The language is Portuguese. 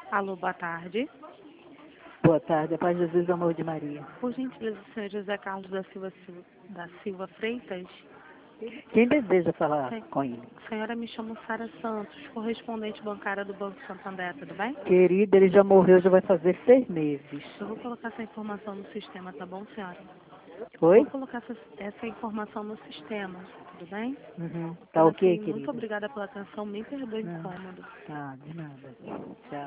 Alô, boa tarde. Boa tarde, a paz de Jesus, amor de Maria. Por gentileza, o senhor José Carlos da Silva Freitas? Quem deseja falar Sim. com ele? Senhora, me chamo Sara Santos, correspondente bancária do Banco Santander, tudo bem? Querida, ele já morreu, já vai fazer 6 meses. Eu vou colocar essa informação no sistema, tá bom, senhora? Vou Oi? colocar essa informação no sistema, tudo bem? Uhum. Tá Então, ok, assim, muito querida? obrigada pela atenção, me perdoe o Não. incômodo. Tá, de nada. Tchau.